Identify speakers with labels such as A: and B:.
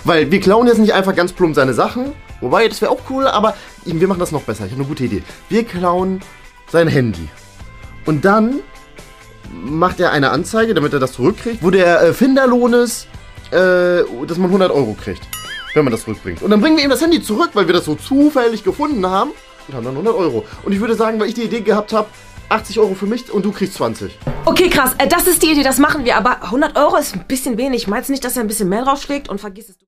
A: Weil wir klauen jetzt nicht einfach ganz plump seine Sachen. Wobei, das wäre auch cool, aber wir machen das noch besser. Ich habe eine gute Idee. Wir klauen sein Handy. Und dann macht er eine Anzeige, damit er das zurückkriegt, wo der Finderlohn ist, dass man 100 Euro kriegt, wenn man das zurückbringt. Und dann bringen wir ihm das Handy zurück, weil wir das so zufällig gefunden haben und haben dann 100 Euro. Und ich würde sagen, weil ich die Idee gehabt habe, 80 Euro für mich und du kriegst 20.
B: Okay, krass. Das ist die Idee, das machen wir. Aber 100 Euro ist ein bisschen wenig. Meinst du nicht, dass er ein bisschen mehr draufschlägt und vergisst es?